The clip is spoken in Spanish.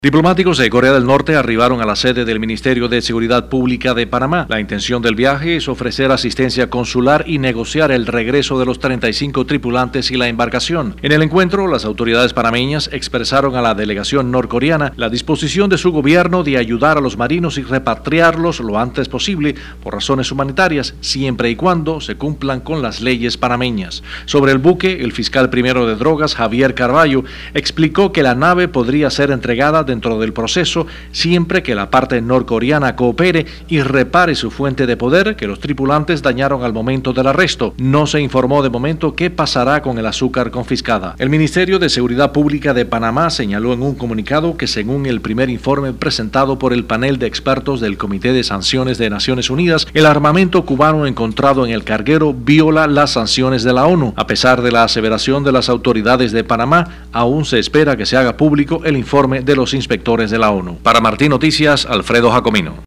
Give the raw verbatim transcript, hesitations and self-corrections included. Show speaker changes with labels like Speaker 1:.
Speaker 1: Diplomáticos de Corea del Norte arribaron a la sede del Ministerio de Seguridad Pública de Panamá. La intención del viaje es ofrecer asistencia consular y negociar el regreso de los treinta y cinco tripulantes y la embarcación. En el encuentro, las autoridades panameñas expresaron a la delegación norcoreana la disposición de su gobierno de ayudar a los marinos y repatriarlos lo antes posible por razones humanitarias, siempre y cuando se cumplan con las leyes panameñas. Sobre el buque, el fiscal primero de drogas, Javier Carballo, explicó que la nave podría ser entregada dentro del proceso siempre que la parte norcoreana coopere y repare su fuente de poder que los tripulantes dañaron al momento del arresto. No se informó de momento qué pasará con el azúcar confiscada. El Ministerio de Seguridad Pública de Panamá señaló en un comunicado que según el primer informe presentado por el panel de expertos del Comité de Sanciones de Naciones Unidas, el armamento cubano encontrado en el carguero viola las sanciones de la ONU. A pesar de la aseveración de las autoridades de Panamá, aún se espera que se haga público el informe de los inspectores de la ONU. Para Martín Noticias, Alfredo Jacomino.